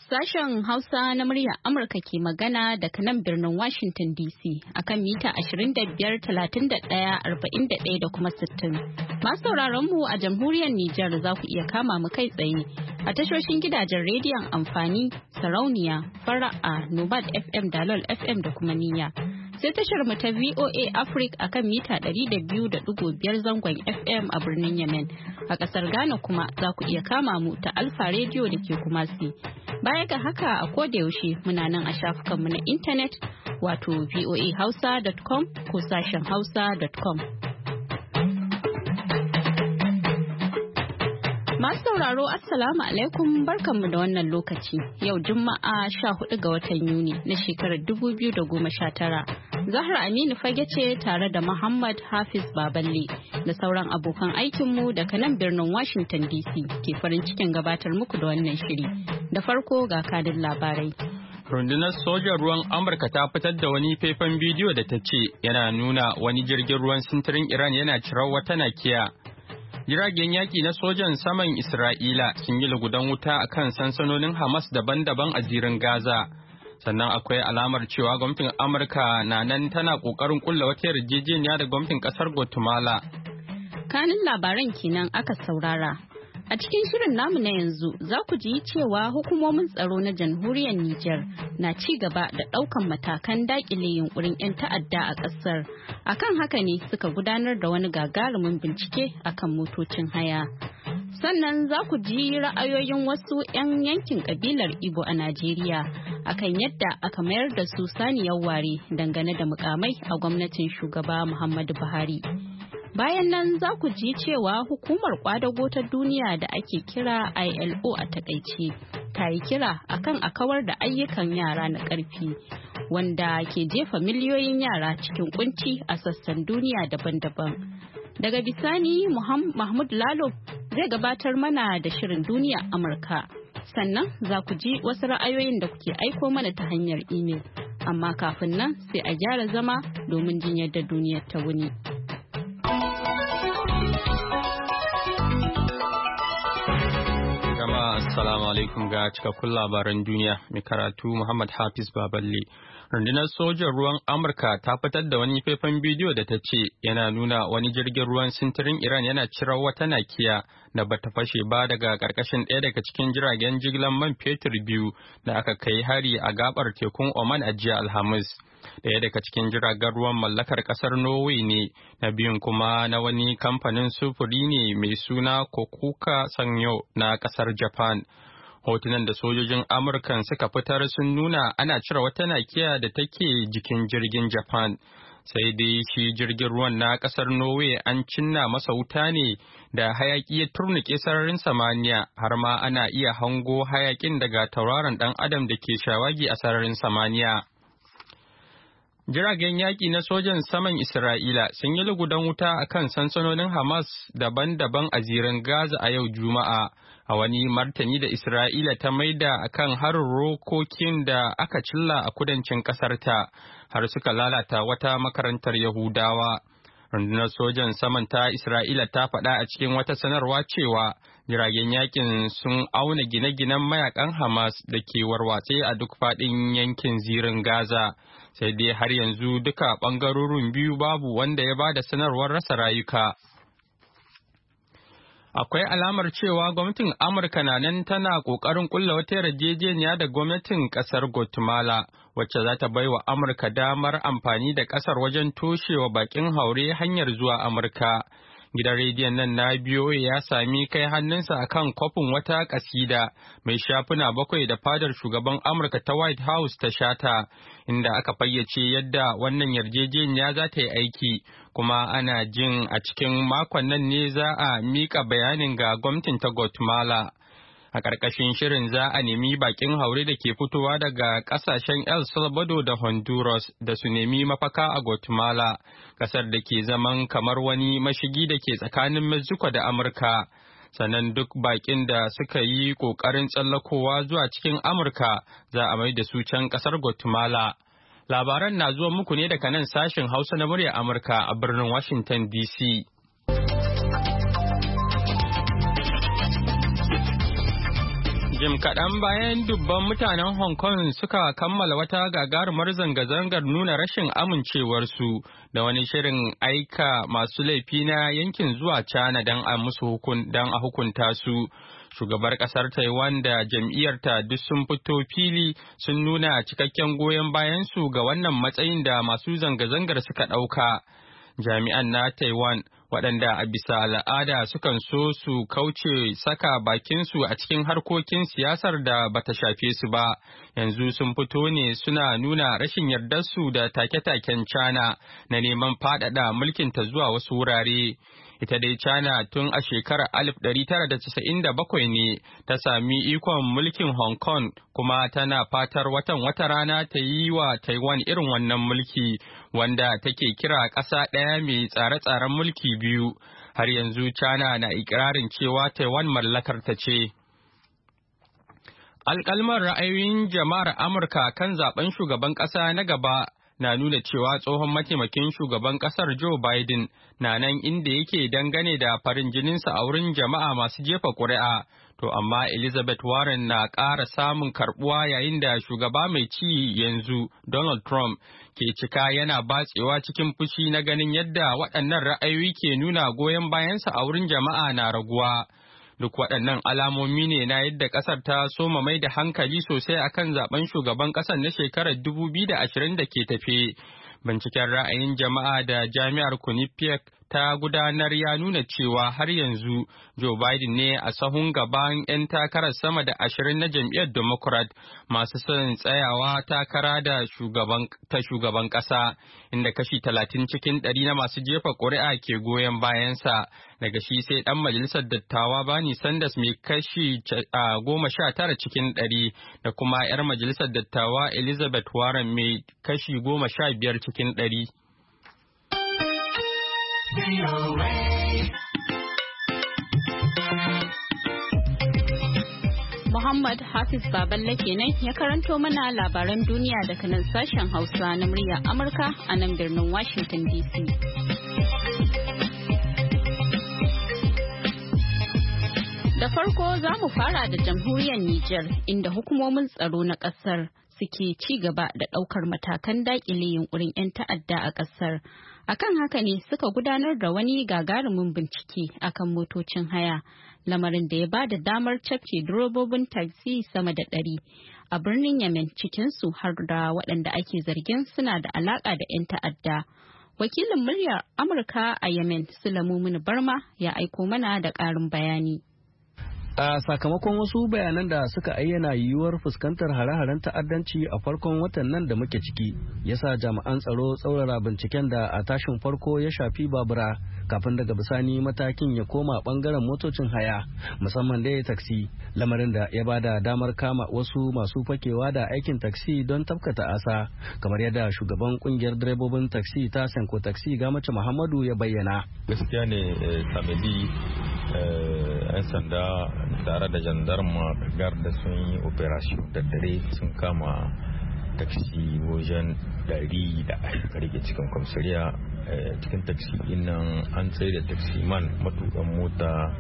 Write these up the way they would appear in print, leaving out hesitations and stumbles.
Sashen Hausa na muryar Amurka ke magana daga nan birnin Washington DC akan mita 25-31-41 da kuma 60. Masu sauraron mu a jamhuriyar Nijar za ku iya kama mu kai tsaye a tashoshin gidajen rediyon amfani, sarauniya, fara'a, Nomad FM, Dalol FM da kuma niyya. Sai tashar mu ta VOA Africa akan mita 200.5 zangon FM a birnin Yemen. A ƙasar Ghana kuma za ku iya kama mu ta Alfa Radio da ke Kumasi. Baya ga haka a kodayaushe muna nan a shafukanmu na intanet wato voahausa.com ko sashen hausa.com. Masu sauraro Assalamu alaikum barkanmu da wannan lokaci yau Juma'a 14 ga watan Yuni na shekarar 2019. Zahra Aminu Fage ce tare da Muhammad Hafiz Baballe da sauran abokan aikinmu daga nan birnin Washington DC ke farin cikin gabatar muku da wannan shiri. Da farko ga kadin labarai. Rundunar sojan ruwan Amurka ta fitar da wani faifan bidiyo da ta ce yana nuna wani jirgin ruwan sintirin Iran yana cirar wata nakiya. Jiragen yaƙi na sojan saman Isra'ila sun yi lugudan wuta a kan sansanonin Hamas daban-daban a zirin Gaza. Sannan akwai alamar cewa gwamnatin Amurka na nan tana ƙoƙarin ƙulla wata yarjejeniya da gwamnatin ƙasar Guatemala. Kanin labaran kenan aka saurara. A cikin shirin namu na yanzu za ku ji cewa hukumomin tsaro na jamhuriyar Nijar na ci gaba da ɗaukan matakan daƙile yunkurin 'yan ta'adda a ƙasar. Akan haka ne suka gudanar da wani gagarumin bincike akan motocin haya. Sannan za ku ji ra'ayoyin wasu 'yan yankin ƙabilar Igbo a Najeriya akan yadda aka mayar da su saniyar ware dangane da mukamai a gwamnatin shugaba Muhammadu Buhari. Bayan nan za ku ji cewa hukumar kwadago ta duniya da ake kira ILO a takaice ta yi kira akan a kawar da ayyukan yara na ƙarfi wanda ke jefa miliyoyin yara cikin kunci a sassan duniya daban-daban. Daga bisani Mahmud Lalo zai gabatar mana da shirin duniya Amurka. Sannan za ku ji wasu ra'ayoyin da kuke aiko mana ta hanyar imel. Amma kafin nan sai a gyara zama domin jin yadda duniyar ta wuni. Assalamu alaikum ga cikakkun labaran duniya mai karatu Muhammad Hafiz Baballe. Rundunar sojan ruwan Amurka ta fitar da wani faifan bidiyo da ta ce yana nuna wani jirgin ruwan sintirin Iran yana cirar wata nakiya da bata fashe ba daga ƙarƙashin ɗaya daga cikin jiragen jigilar man fetur biyu da aka kai hari a gabar tekun Oman a jiya Alhamis. Ɗaya daga cikin jiragen ruwan mallakar ƙasar Norway ne, na biyun kuma na wani kamfanin sufuri ne mai suna Kokuka Sanyo na ƙasar Japan. Hotunan da sojojin Amurkan suka fitar sun nuna ana cire wata nakiya da take jikin jirgin Japan. Sai dai shi jirgin ruwan na ƙasar Norway an cinna masa wuta ne da hayaƙi ya turnuƙe sararin samaniya, har ma ana iya hango hayaƙin daga tauraron ɗan adam da ke shawagi a sararin samaniya. Jiragen yaƙi na sojan saman Isra'ila sun yi lugudan wuta a kan sansanonin Hamas daban-daban a zirin Gaza a yau Juma'a, a wani martani da Isra'ila ta maida a kan harin rokokin da aka cilla a kudancin ƙasarta, har suka lalata wata makarantar Yahudawa. Rundunar sojan saman ta Isra'ila ta faɗa a cikin wata sanarwa cewa jiragen yakin sun auna gine-ginen mayakan Hamas da ke warwatse a duk faɗin yankin zirin Gaza. Sai dai har yanzu duka ɓangarorin biyu babu wanda ya ba da sanarwar rasa rayuka. Akwai alamar cewa gwamnatin Amurka na nan tana ƙoƙarin ƙulla wata yarjejeniya da gwamnatin ƙasar Guatemala, wacce za ta bai wa Amurka damar amfani da ƙasar wajen toshewa baƙin haure hanyar zuwa Amurka. Gidan rediyon nan na BOA ya sami kai hannunsa a kan kwafin wata ƙasida mai shafuna 7 da fadar shugaban Amurka ta White House ta shata, inda aka fayyace yadda wannan yarjejeniya za ta yi aiki, kuma ana jin a cikin makon nan ne za a miƙa bayanin ga gwamnatin ta Guatemala. A ƙarƙashin shirin za a nemi baƙin haure da ke fitowa daga ƙasashen El Salvador da Honduras da su nemi mafaka a Guatemala, ƙasar da ke zaman kamar wani mashigi da ke tsakanin Mexico da Amurka. Sannan duk baƙin da suka yi ƙoƙarin tsallakowa zuwa cikin Amurka za a mai da su can ƙasar Guatemala. Labaran na zuwa muku ne daga nan sashen Hausa na muryar Amurka a birnin Washington DC. Jim kaɗan bayan dubban mutanen Hong Kong suka kammala wata gagarumar zanga-zangar nuna rashin amincewarsu da wani shirin aika masu laifi na yankin zuwa China don a hukunta su. Shugabar ƙasar Taiwan da jam'iyyarta duk sun fito fili sun nuna cikakken goyon bayansu ga wannan matsayin da masu zanga-zangar suka ɗauka. Jami'an na Taiwan waɗanda a bisa al'ada sukan so su kauce saka bakinsu a cikin harkokin siyasar da bata shafe su ba, yanzu sun fito ne suna nuna rashin yardarsu da take-taken China na neman faɗaɗa mulkinta zuwa wasu wurare. Ita dai China tun a shekarar 1997 ne ta sami ikon mulkin Hong Kong kuma tana fatar wata rana ta yi wa Taiwan irin wannan mulki wanda take kira ƙasa ɗaya mai tsare-tsaren mulki biyu. Har yanzu China na ikirarin cewa Taiwan mallakar ta ce. Alƙalman ra'ayoyin jama'ar Amurka kan zaben shugaban ƙasa na gaba na nuna cewa tsohon mataimakin shugaban kasar Joe Biden na nan inda yake dangane da farin jininsa a wurin jama'a masu jefa ƙuri'a. To amma Elizabeth Warren na ƙara samun karɓuwa yayin da shugaba mai ci yanzu Donald Trump ke cika yana batsewa cikin fushi na ganin yadda waɗannan ra'ayoyi ke nuna goyon bayansa a wurin jama'a na raguwa. Duk waɗannan alamomi ne na yadda ƙasar ta soma mai da hankali sosai akan zaben shugaban ƙasar na shekarar 2020 da ke tafe. Binciken ra'ayin jama'a da jami'ar Quinnipiac ta gudanar ya nuna cewa har yanzu Joe Biden ne a sahun gaban 'yan takarar sama da 20 na jam'iyyar Democrat masu son tsayawa takara da shugaban ƙasa, inda kashi 30 cikin 100 na masu jefa ƙuri'a ke goyon bayansa. Daga shi sai ɗan majalisar dattawa Bernie Sanders mai kashi 19 cikin 100 da kuma 'yar majalisar dattawa Elizabeth Warren mai kashi 15 cikin 100. Muhammad Hafiz Baballe kenan ya karanto mana labaran duniya daga nan sashen Hausa na muryar Amurka a nan birnin Washington DC. Da farko za mu fara da jamhuriyar Nijar inda hukumomin tsaro na ƙasar suke ci gaba da ɗaukar matakan daƙile yunkurin 'yan ta'adda a ƙasar. Akan haka ne suka gudanar da wani gagarumin bincike akan motocin haya, lamarin da ya ba da damar cafke direbobin taxi sama da 100 a birnin Yemen, cikinsu har da waɗanda ake zargin suna da alaƙa da 'yan ta'adda. Wakilin muryar Amurka a Yemen, Sulaimu Barma, ya aiko mana da ƙarin bayani. A sakamakon wasu bayanan da suka ayyana yiwuwar fuskantar hare-haren ta'addanci a farkon watan nan da muke ciki, yasa jami'an tsaro tsaurara binciken da a tashin farko ya shafi babura, kafin daga bisani matakin ya koma bangaren motocin haya, musamman da taksi, lamarin da ya bada damar kama wasu masu fakewa da aikin taksi don tafkata asa, kamar yadda shugaban kungiyar direbobin taksi ta Senko Taxi Gamace Muhammadu ya bayyana. Gaskiya ne samedi 'yan sanda tare da jandarma garda sun yi operation da dare sun kama taksi wajen 100 da aka rike cikin kwamsariya. Cikin taksi nan an tsaye da taksi man matukan mota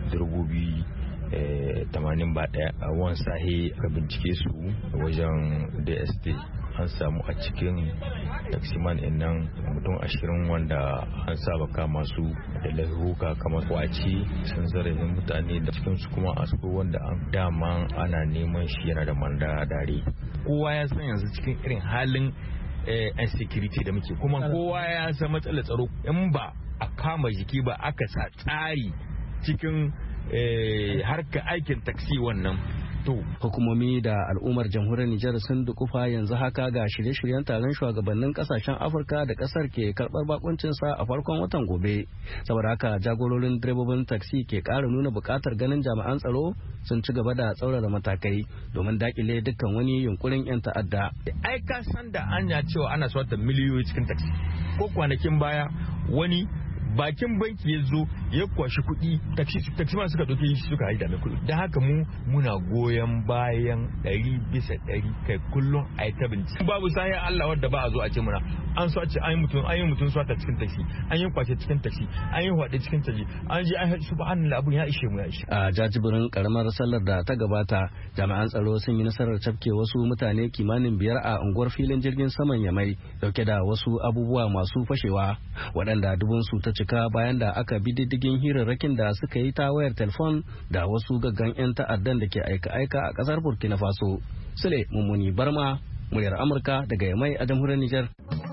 281 a wan sahe aka bincike su wajen DST. An samu a cikin taksiman nan mutum 20 wanda an saba kama su da laifuka kamar kwaci, sun zarafin mutane da cikinsu kuma a wanda an dama ana neman shi yana da manda dare. Kowa ya san yanzu cikin irin halin insecurity da muke, kuma kowa ya san matsalar tsaro. In ba a kama jiki ba aka sa tsari cikin harkar aikin taksi wannan. Hukumomi da al'ummar jamhuriyar Nijar sun dukufa yanzu haka ga shirye-shiryen taron shugabannin kasashen Afirka da kasar ke karbar bakuncinsa a farkon watan gobe. Saboda haka jagororin direbobin taksi ke ƙara nuna buƙatar ganin jami'an tsaro sun ci gaba da tsaurara matakai domin dakile dukkan wani yunkurin 'yan ta'adda. Ai ka san da anya cewa ana swata miliyoyi cikin taksi. Ko kwanakin baya wani bakin banki ya zo ya kwashi kuɗi, taksi ma suka ɗauke shi suka haida mai kuɗi. Don haka muna goyon bayan 100% kai kullum a yi ta bincike. Babu sahi Allah wadda ba a zo a ce muna an so a ce an yi mutum swata cikin taxi, an yi kwace cikin taxi, an yi hwade cikin taxi, an je an haɗu subhanallah abun ya ishe mu ya ishe. A jajibirin karamar sallar da ta gabata jami'an tsaro sun yi nasarar cafke wasu mutane kimanin 5 a unguwar filin jirgin saman Yamai dauke da wasu abubuwa masu fashewa waɗanda dubunsu ta cika bayan da aka bi diddigin hirarrakin da suka yi ta wayar telefon da wasu gaggan 'yan ta'addan da ke aika-aika a ƙasar Burkina Faso. Sule Mummuni Barma, muryar Amurka daga Yamai a jamhuriyar Nijar.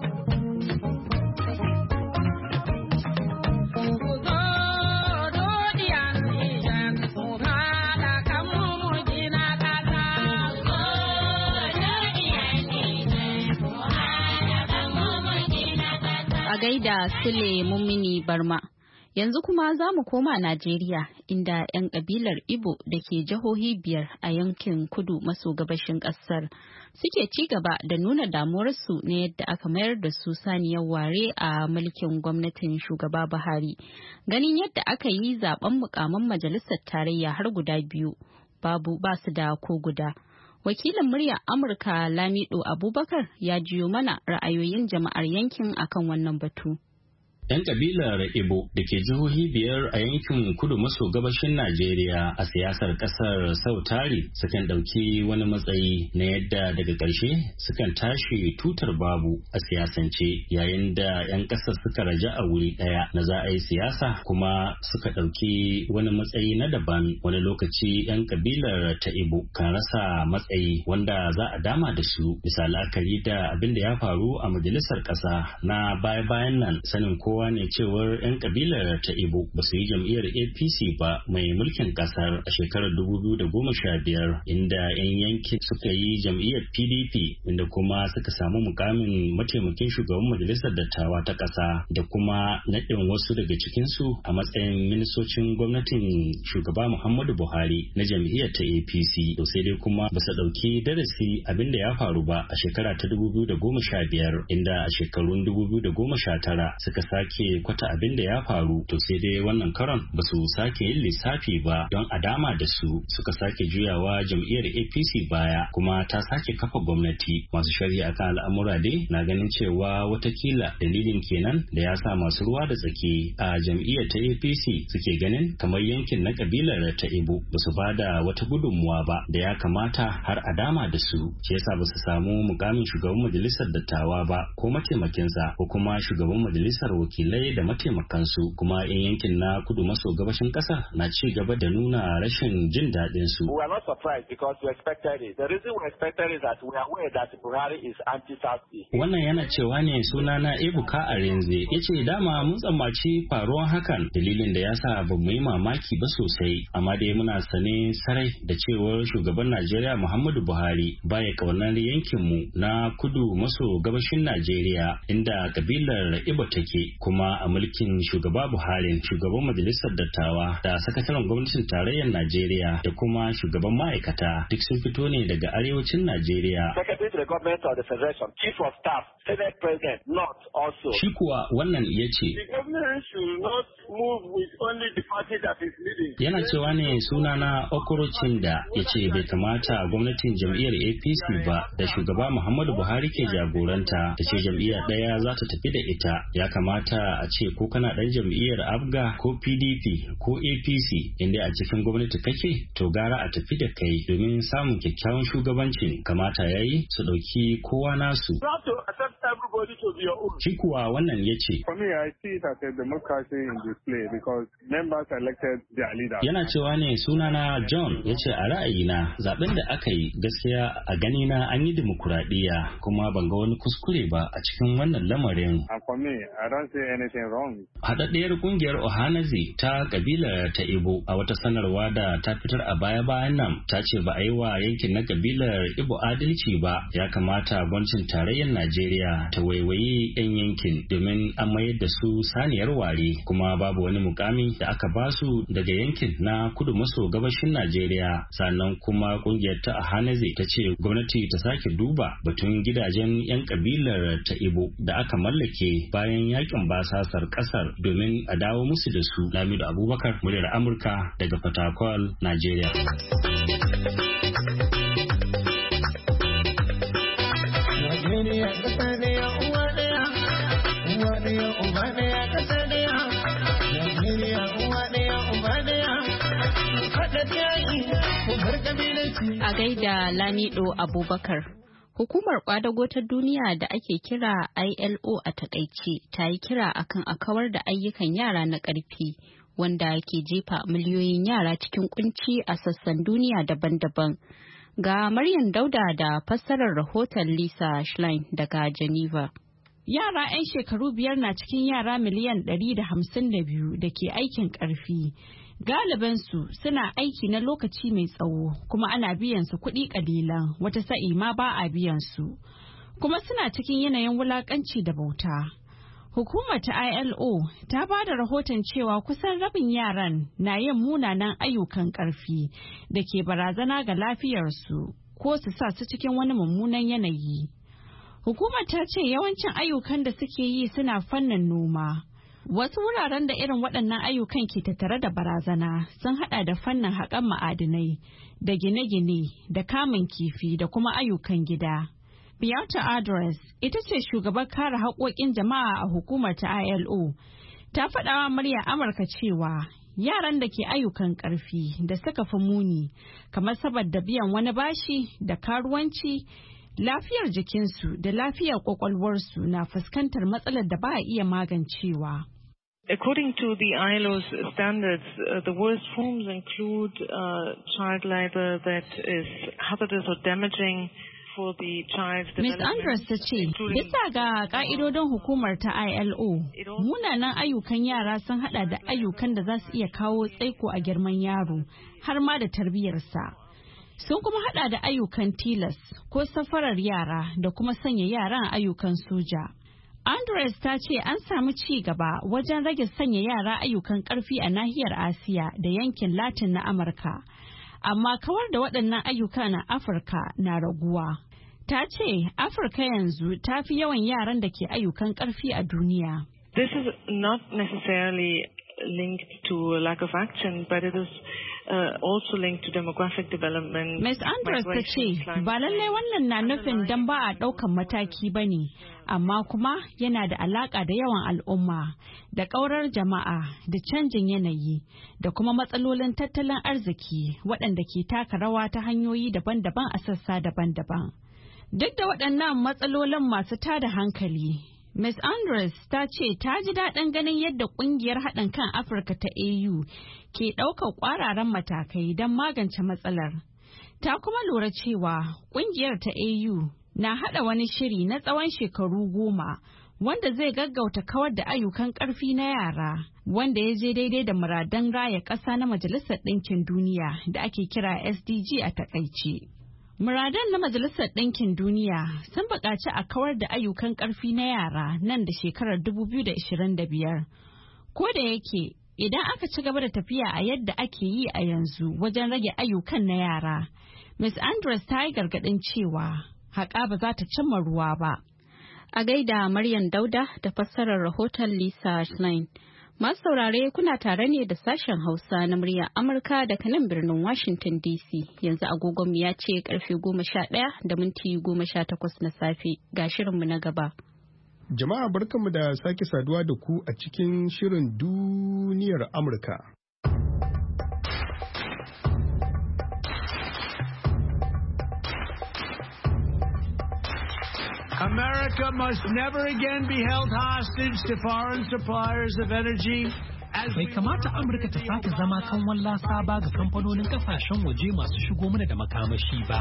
Gaida Sule Mummuni Barma. Yanzu kuma za mu koma Najeriya inda 'yan kabilar Igbo da ke jihohi 5 a yankin kudu maso gabashin ƙasar suke ci gaba da nuna damuwarsu na yadda aka mayar da su saniyar ware a mulkin gwamnatin shugaba Buhari. Ganin yadda aka yi zaben mukaman majalisar tarayya har guda 2 ba su da ko guda. Wakilin muryar Amurka Lamido Abubakar ya jiyo mana ra'ayoyin jama'ar yankin akan wannan batu. 'Yan kabilar Igbo da ke jihohi 5 a yankin kudu maso gabashin Najeriya a siyasar kasar sau tari sukan ɗauki wani matsayi na yadda daga ƙarshe sukan tashi tutar babu a siyasance yayin da 'yan ƙasar suka raja a wuri ɗaya na za a yi siyasa kuma suka ɗauki wani matsayi na daban. Wani lokaci 'yan kabilar ta Igbo kan rasa matsayi wanda za a dama da su bisa la'akari da abin da ya faru a majalisar ƙasa na baya-bayan nan. Sanin kowa ne cewar 'yan kabilar ta Igbo ba su yi jam'iyyar APC ba mai mulkin kasar a shekarar 2015 inda 'yan yankin suka yi jam'iyyar PDP inda kuma suka samu mukamin mataimakin shugaban majalisar dattawa ta kasa da kuma naɗin wasu daga cikinsu a matsayin ministocin gwamnatin shugaba Muhammadu Buhari na jam'iyyar ta APC. To sai dai kuma ba su ɗauki darasi abin da ya faru ba a shekara ta 2015 inda a shekarun 2019 suka sake kwata abin da ya faru. To sai dai wannan karon ba su sake yin lissafi ba don a dama da su suka sake juyawa jam'iyyar APC baya kuma ta sake kafa gwamnati. Masu sharhi akan al'amura dai na ganin cewa watakila dalilin kenan da ya sa masu ruwa da tsaki a jam'iyyar ta APC suke ganin kamar yankin na kabilar ta Igbo ba su bada wata gudunmuwa ba da ya kamata har a dama da su, shi yasa ba su samu mukamin shugaban majalisar dattawa ba ko mataimakinsa ko kuma shugaban majalisar wakilai da mataimakansu. Kuma in yankin na kudu maso gabashin ƙasa na ci gaba da nuna rashin jin daɗin su. We are not surprised because we expected it. The reason we expected is that we are aware that Buhari is anti-Southeast. Wannan yana cewa ne sunana Ebuka Arenze yace dama mun tsammaci faruwan hakan, dalilin da yasa ba mu yi mamaki ba sosai, amma dai muna sane sarai da cewar shugaban Najeriya Muhammadu Buhari baya kaunar yankin mu na kudu maso gabashin Najeriya inda kabilar Igbo take. Kuma a mulkin shugaba Buhari, shugaban majalisar dattawa da sakataren gwamnatin tarayyar Najeriya da kuma shugaban ma'aikata duk sun fito ne daga arewacin Najeriya. Secretary to the government of the Federation, Chief of Staff, Senate President, not also. Shi kuwa wannan ya ce. The government should not move with only the party that is leading. Yana cewa ne sunana Okorocin da ya ce bai kamata gwamnatin jam'iyyar APC ba da shugaba Muhammadu Buhari ke jagoranta ta ce jam'iyya ɗaya za ta tafi da ita. Ya kamata a ce ko kana ɗan jam'iyyar ABGA ko PDP ko APC inda a cikin gwamnati kake to gara a tafi da kai domin samun kyakkyawan shugabancin. Kamata yayi su ɗauki kowa nasu. Shi kuwa wannan ya ce. Yana cewa ne sunana John ya ce a ra'ayina zaben da aka yi gaskiya a ganina an yi dimokuraɗiyya kuma ban ga wani kuskure ba a cikin wannan lamarin. Haɗaɗɗiyar ƙungiyar Ohanaze ta kabilar ta Igbo a wata sanarwa da ta fitar a baya-bayan nan ta ce ba a yi wa yankin na kabilar Igbo adalci ba. Ya kamata gwamnatin tarayyar Najeriya ta waiwayi 'yan yankin domin an mayar da su saniyar ware kuma babu wani mukami da aka ba su daga yankin na kudu maso gabashin Najeriya. Sannan kuma ƙungiyar ta Ohanaze ta ce gwamnati ta sake duba batun gidajen 'yan kabilar ta Igbo da aka mallake bayan yakin basasar kasar domin a dawo musu da su. Lamido Abubakar, muryar Amurka daga Fatakwal, Najeriya. Najeriya ƙasa ɗaya uwa ɗaya. A gaida Lamido Abubakar. Hukumar kwadago ta duniya da ake kira ILO a takaice ta yi kira akan a kawar da ayyukan yara na ƙarfi wanda ke jefa miliyoyin yara cikin kunci a sassan duniya daban-daban. Ga Maryam Dauda da fassarar rahoton Lisa Schlein daga Geneva. Yara 'yan shekaru 5 na cikin yara miliyan 152 da ke aikin ƙarfi. Galibansu suna aiki na lokaci mai tsawo kuma ana biyan su kuɗi ƙalilan, wata sa'i ma ba a biyan su. Kuma suna cikin yanayin wulaƙanci da bauta. Hukumar ta ILO ta ba da rahoton cewa kusan rabin yaran na yin munanan ayyukan ƙarfi da ke barazana ga lafiyarsu ko su sa su cikin wani mummunan yanayi. Hukumar ta ce yawancin ayyukan da suke yi suna fannin noma. Wasu wuraren da irin waɗannan ayyukan ke tattare da barazana sun haɗa da fannin haƙan ma'adinai, da gine-gine, da kamun kifi, da kuma ayyukan gida. Beata Adres, ita ce shugabar kare haƙoƙin jama'a a hukumar ta ILO, ta faɗawa murya Amurka cewa yaran da ke ayyukan ƙarfi da suka fi muni, kamar saboda biyan wani bashi da karuwanci, lafiyar jikinsu da lafiyar ƙwaƙwalwarsu na fuskantar matsalar da ba a iya magancewa. According to the ILO's standards, the worst forms include child labor that is hazardous or damaging for the child's development. Ms. Andres ta ce, bisa ga ƙa'idodin hukumar ta ILO, munanan ayyukan yara sun hada da ayyukan da za su iya kawo tsaiko a girman yaro, har ma da tarbiyyarsa. Sun kuma hada da ayyukan tilas ko safarar yara da kuma sanya yaran ayyukan soja. Andres ta ce an samu ci gaba wajen rage sanya yara ayyukan ƙarfi a nahiyar Asiya da yankin Latin na Amurka, amma kawar da waɗannan ayyuka na Afirka na raguwa. Ta ce Afirka yanzu ta fi yawan yaran da ke ayyukan ƙarfi a duniya. This is not necessarily linked to a lack of action, but it is also linked to demographic development. Ms. Andres ta ce ba lallai wannan na nufin dan ba a ɗaukan mataki ba ne, amma kuma yana da alaƙa da yawan al'umma, da ƙaurar jama'a, da canjin yanayi, da kuma matsalolin tattalin arziki waɗanda ke taka rawa ta hanyoyi daban-daban a sassa daban-daban. Duk da waɗannan matsalolin masu tada hankali, Ms. Andres ta ce ta ji daɗin ganin yadda ƙungiyar haɗin kan Afirka ta AU ke ɗaukar ƙwararan matakai don magance matsalar. Ta kuma lura cewa ƙungiyar ta AU na haɗa wani shiri na tsawon shekaru 10 wanda zai gaggauta kawar da ayyukan ƙarfi na yara, wanda ya je daidai da muradan raya ƙasa na Majalisar Ɗinkin Duniya da ake kira SDG a takaice. Muradan na Majalisar Ɗinkin Duniya sun buƙaci a kawar da ayyukan ƙarfi na yara nan da shekarar 2025. Ko da yake idan aka ci gaba da tafiya a yadda ake yi a yanzu wajen rage ayyukan na yara, Ms. Andres ta yi gargaɗin cewa haƙa ba za ta cimma ruwa ba. A gaida Maryam Dauda da fassarar rahoton Lisa Schlein. Masu saurare kuna tare ne da sashen Hausa na muryar Amurka daga nan birnin Washington DC. Yanzu agogonmu ya ce karfe 11:18 na safe. Ga shirinmu na gaba. Jama'a barkanmu da sake saduwa da ku a cikin shirin duniyar Amurka. America must never again be held hostage to foreign suppliers of energy. Bai kamata Amurka ta sake zama kan wallasa ba ga kamfanonin kasashen waje masu shigo mana da makamashi ba.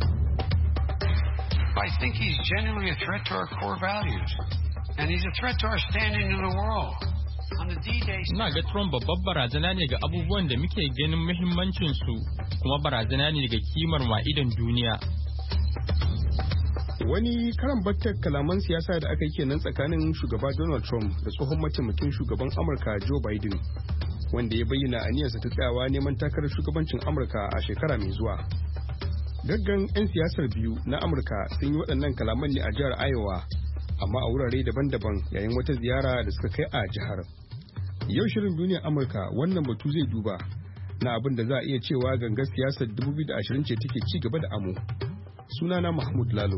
I think he's genuinely a threat to our core values, and he's a threat to our standing in the world. Ina ga Trump babbar barazana ne ga abubuwan da muke ganin muhimmancinsu, kuma barazana ne ga kimar ma'idan duniya. Wani karan battar kalaman siyasa da aka yi kenan tsakanin shugaba Donald Trump da tsohon mataimakin shugaban Amurka Joe Biden, wanda ya bayyana aniyarsa ta tsayawa neman takarar shugabancin Amurka a shekara mai zuwa. Gaggan 'yan siyasar biyu na Amurka sun yi waɗannan kalaman ne a jihar Iowa, amma a wurare daban-daban yayin wata ziyara da suka kai a jihar. Yau shirin duniyar Amurka wannan batu zai duba na abin da za a iya cewa gangar siyasar 2020 ce take ci gaba da amo. Sunana Mahmud Lalo.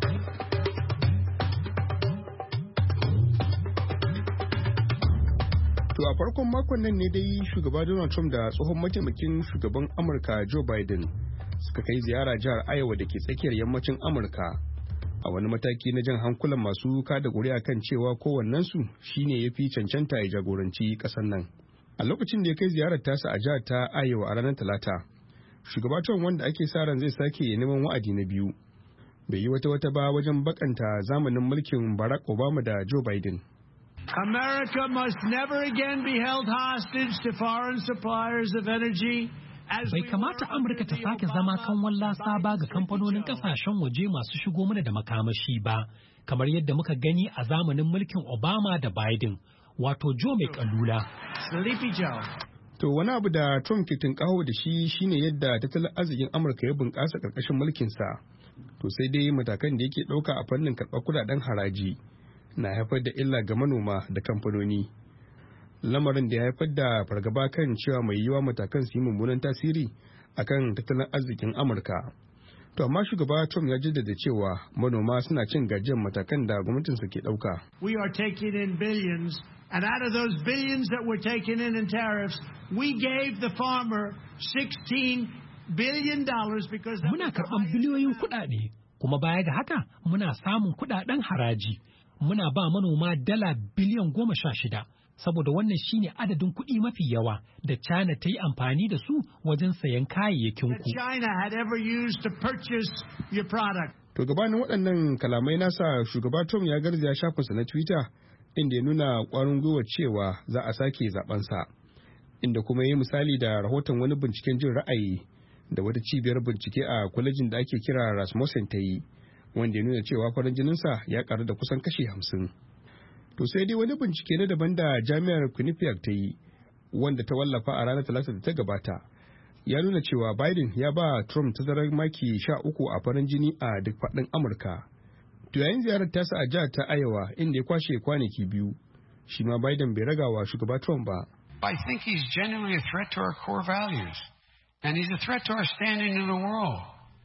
To a farkon makon nan ne dai shugaba Donald Trump da tsohon mataimakin shugaban Amurka Joe Biden suka kai ziyara jihar Iowa da ke tsakiyar yammacin Amurka a wani mataki na jan hankulan masu kada ƙuri'a kan cewa kowannensu shine ya fi cancanta ya jagoranci ƙasar nan. A lokacin da ya kai ziyarar tasa a jihar ta Iowa a ranar Talata, shugaba Trump wanda ake sa ran zai sake neman wa'adi na biyu bai yi wata ba wajen bakanta zamanin mulkin Barack Obama da Joe Biden. America must never again be held hostage to foreign suppliers of energy. Bai kamata Amurka ta sake zama kan wallasa ba ga kamfanonin kasashen waje masu shigo mana da makamashi ba, kamar yadda muka gani a zamanin mulkin Obama da Biden, wato Joe mai kalula. Sleepy Joe. To wani abu da Trump ke tunkaho da shi shine yadda tattalin arzikin Amurka ya bunƙasa ƙarƙashin mulkinsa. To sai dai matakan da yake ɗauka a fannin karɓar kuɗaɗen haraji na haifar da illa ga manoma da kamfanoni. Lamarin da ya haifar da fargaba kan cewa mai yiwa matakan su yi mummunan tasiri akan tattalin arzikin Amurka. To amma shugaba Trump ya jaddada cewa manoma suna cin gajiyar matakan da gwamnatinsa ke ɗauka. We are taking in billions, and out of those billions that we're taking in tariffs, we gave the farmer $16 billion because muna karɓan biliyoyin kuɗaɗe, kuma baya ga haka muna samun kuɗaɗen haraji. Muna ba manoma dala biliyan 16, saboda wannan shine adadin kuɗi mafi yawa da China ta yi amfani da su wajen sayan kayayyakin ku. China had ever used to purchase your product. To gabanin waɗannan kalamai nasa, shugaba Trump ya garzaya shafinsa na Twitter inda ya nuna ƙwarin gwiwa cewa za a sake zabensa, inda kuma ya yi misali da rahoton wani binciken jin ra'ayi da wata cibiyar bincike a kwalejin da ake kira Rasmussen ta yi, wanda ya nuna cewa farin jininsa ya karu da kusan kashi 50. To sai dai wani bincike na daban da jami'ar Quinnipiac ta yi, wanda ta wallafa a ranar Talata da ta gabata, ya nuna cewa Biden ya ba Trump tazarar maki 13 a farin jini a duk faɗin Amurka. To yayin ziyarar tasa a jihar ta Iowa inda ya kwashe kwanaki biyu, shi ma Biden bai ragawa shugaba Trump ba. I think he's genuinely a threat to our core values, and he's a threat to our standing in the world.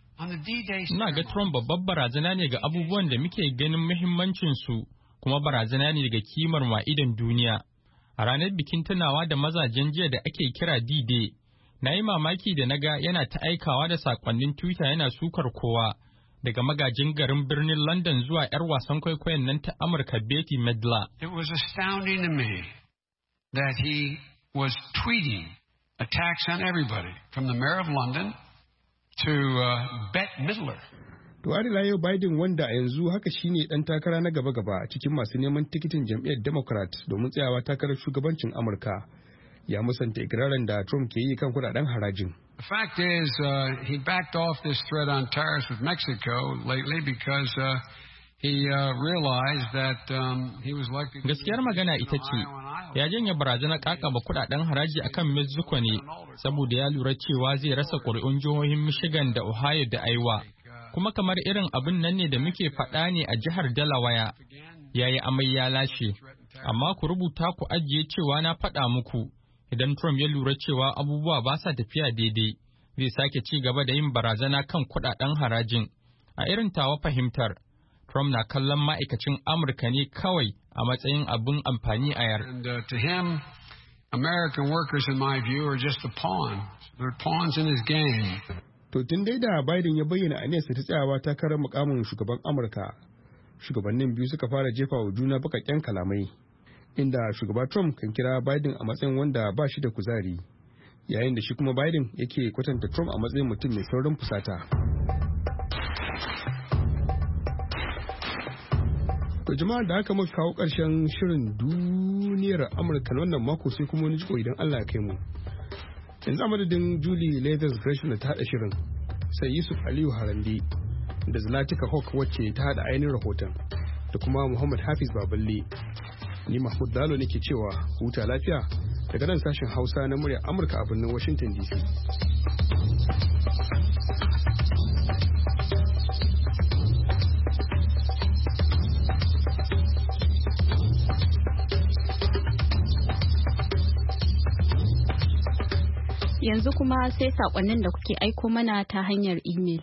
Ina ga Trump babbar barazana ne ga abubuwan da muke ganin muhimmancinsu, kuma barazana ne ga kimar ma'idan duniya. A ranar bikin tunawa da mazajen jiya da ake kira D-Day, na yi mamaki da naga yana ta aikawa da sakonnin Twitter yana sukar kowa, daga magajin garin birnin London zuwa 'yar wasan kwaikwayon nan ta Amurka Betty Midler. It was astounding to me that he was tweeting attacks on everybody, from the mayor of London to Bette Midler. To har yau Biden, wanda a yanzu haka shine dan takara na gaba-gaba cikin masu neman tikitin jam'iyyar Democrat domin tsayawa takarar shugabancin Amurka, ya musanta ikirarin da Trump ke yi kan kudaden harajin. The fact is, he backed off this threat on tariffs with Mexico lately because he realized that he was likely. Gaskiyar magana ita ce, ya janye barazanar kakaba kudaden haraji akan Mexico ne saboda ya lura cewa zai rasa ƙuri'un jihohin Michigan da Ohio da Iowa. Kuma kamar irin abin nan ne da muke faɗa ne a jihar Delaware, ya yi amai ya lashe. Amma ku rubuta ku ajiye cewa na faɗa muku, idan Trump ya lura cewa abubuwa ba sa tafiya daidai, zai sake ci gaba da yin barazana kan kudaden harajin. A irin tawa fahimtar, Trump na kallon ma'aikacin Amurka ne kawai a matsayin abin amfani a yar. And to him, American workers, in my view, are just a pawn. They're pawns in his game. To tun dai da Biden ya bayyana aniyarsa ta tsayawa takarar mukamin shugaban Amurka, shugabannin biyu suka fara jefa wa juna bakakken kalamai, inda shugaba Trump kan kira Biden a matsayin wanda ba shi da kuzari, yayin da shi kuma Biden yake kwatanta Trump a matsayin mutum mai saurin fusata. To jama'a, da haka muka kawo ƙarshen shirin duniyar Amurka na wannan mako, sai kuma wani jiko idan Allah ya kai mu. Yanzu a madadin Julie Leathers Gresham da ta haɗa shirin, sai Yusuf Aliyu Harande da Zlatika Hawk wacce ta haɗa ainihin rahoton, da kuma Muhammad Hafiz Baballe. Ni Mahmud Lalo nake cewa huta lafiya daga nan sashen Hausa na muryar Amurka a birnin Washington DC. Yanzu kuma sai saƙonnin da kuke aiko mana ta hanyar imel.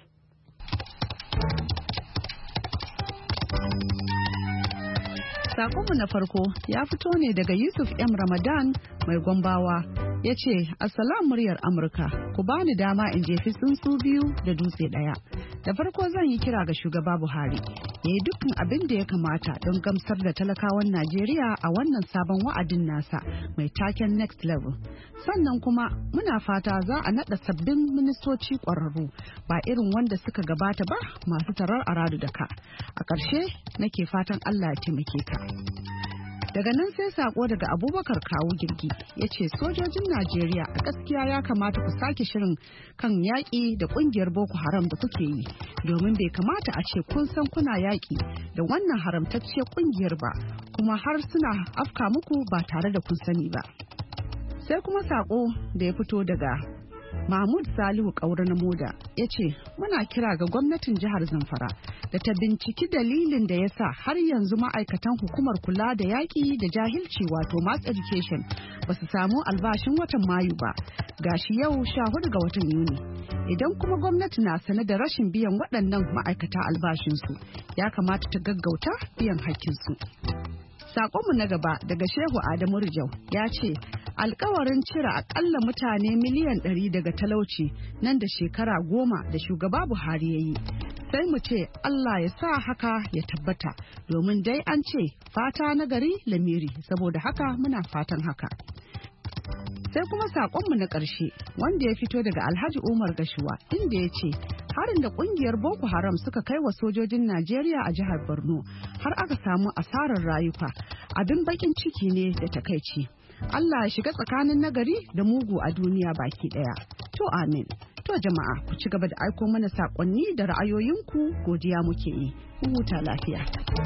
Sakonmu na farko ya fito ne daga Yusuf M. Ramadan mai Gombawa ya ce, Assalamu muryar Amurka, ku bani dama in jefi tsuntsu biyu da dutse ɗaya. Da farko zan yi kira ga shugaba Buhari, ya yi dukkan abin da ya kamata don gamsar da talakawan Najeriya a wannan sabon wa'adin nasa mai taken Next Level. Sannan kuma muna fata za a naɗa sabbin ministoci ƙwararru ba irin wanda suka gabata ba masu tarar aradu da ka. A ƙarshe nake fatan Allah ya taimake ka. Daga nan sai sako daga Abubakar Kawu Girgi ya ce sojojin Najeriya a gaskiya ya kamata ku sake shirin kan yaƙi da ƙungiyar Boko Haram da kuke yi domin bai kamata a ce kun san kuna yaƙi da wannan haramtacciyar ƙungiyar ba kuma har suna afka muku ba tare da kun sani ba. Sai kuma sako da ya fito daga Mahmud Salihu Kaura na Moda ya ce muna kira ga gwamnatin jihar Zamfara da ta binciki dalilin da ya sa har yanzu ma'aikatan hukumar kula da yaƙi da jahilci wato mass education ba su samu albashin watan Mayu ba gashi yau 14 ga watan Yuni. Idan kuma gwamnati na sane da rashin biyan waɗannan ma'aikata albashinsu ya kamata ta gaggauta biyan hakkinsu. Sakonmu na gaba daga Shehu Adamu Rijau ya ce alkawarin cire akalla mutane miliyan 100 daga talauci nan da shekara 10 da shugaba Buhari ya yi. Sai mu ce Allah ya sa haka ya tabbata domin dai an ce fata na gari lamiri saboda haka muna fatan haka. Sai kuma sakonmu na ƙarshe wanda ya fito daga Alhaji Umar Gashuwa inda ya ce harin da kungiyar Boko Haram suka kai wa sojojin Najeriya a jihar Borno har aka samu asarar rayuka abin bakin ciki ne da takaici. Allah ya shiga tsakanin nagari da mugu a duniya baki daya. To amin. To jama'a ku ci gaba da aiko mana sakonni da ra'ayoyinku godiya muke yi. Ku huta lafiya.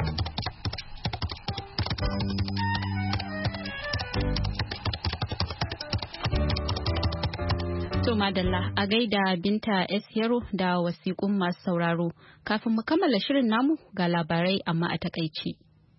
To madalla a gaida Binta S Yaro da wasiƙun masu sauraro. Kafin mu kammala shirin namu ga labarai amma a takaici.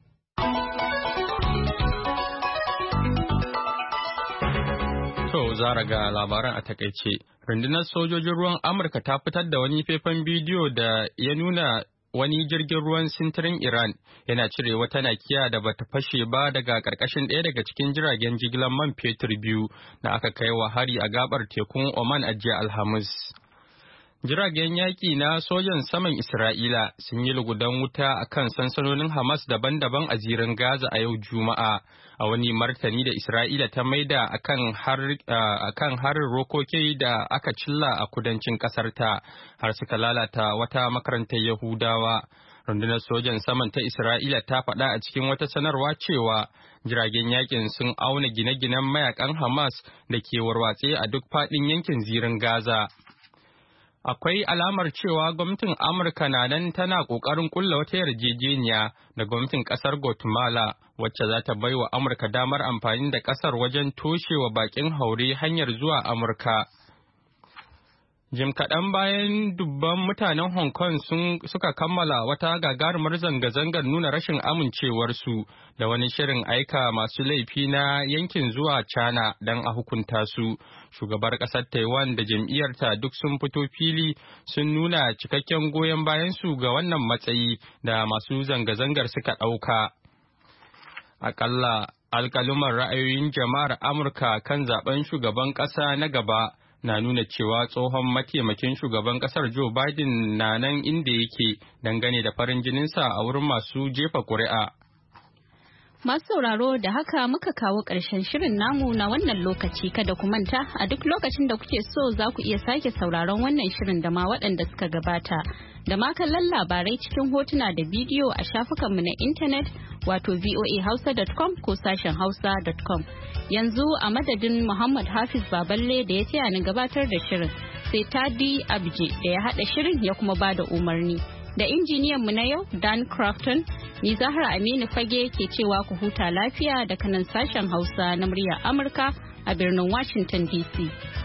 To zara ga labaran a takaice. Rundunar sojojin ruwan Amurka ta fitar da wani faifan bidiyo da ya nuna wani jirgin ruwan sintirin Iran yana cire wata nakiya da bata fashe ba daga karkashin ɗaya daga cikin jiragen jigilar man fetur biyu da aka kai wa hari a gabar tekun Oman a jiya Alhamis. Jiragen yaƙi na sojan saman Isra'ila sun yi lugudan wuta a kan sansanonin Hamas daban-daban a zirin Gaza a yau Juma'a, a wani martani da Isra'ila ta maida a kan harin rokoki da aka cilla a kudancin ƙasarta, har suka lalata wata makarantar Yahudawa. Rundunar sojan saman ta Isra'ila ta faɗa a cikin wata sanarwa cewa jiragen yaƙin sun auna gine-ginen mayakan Hamas da ke warwatse a duk faɗin yankin zirin Gaza. Akwai alamar cewa gwamnatin Amurka na nan tana ƙoƙarin ƙulla wata yarjejeniya da gwamnatin ƙasar Guatemala wacce za ta bai wa Amurka damar amfani da ƙasar wajen toshewa baƙin haure hanyar zuwa Amurka. Jim kaɗan bayan dubban mutanen Hong Kong suka kammala wata gagarumar zanga-zangar nuna rashin amincewarsu da wani shirin aika masu laifi na yankin zuwa China don a hukunta su. Shugabar ƙasar Taiwan da jam'iyyarta duk sun fito fili sun nuna cikakken goyon bayansu ga wannan matsayi da masu zanga-zangar suka ɗauka. Aƙalla alƙaluman ra'ayoyin jama'ar Amurka kan zaben shugaban ƙasa na gaba na nuna cewa tsohon mataimakin shugaban kasar Joe Biden na nan inda yake dangane da farin jininsa a wurin masu jefa ƙuri'a. Masu sauraro da haka muka kawo ƙarshen shirin namu na wannan lokaci kada ku manta a duk lokacin da kuke so za ku iya sake sauraron wannan shirin da ma waɗanda suka gabata da ma kallon labarai cikin hotuna da bidiyo a shafukanmu na intanet wato voahausa.com ko sashen hausa.com. Yanzu a madadin Muhammad Hafiz Baballe da ya taya ni gabatar da shirin sai Tadi Abje da ya haɗa shirin ya kuma ba da umarni. Da injiniyanmu na yau Dan Crafton, ni Zahra Aminu Fage ke cewa ku huta lafiya da kanan sashen Hausa na muryar Amurka a birnin Washington DC.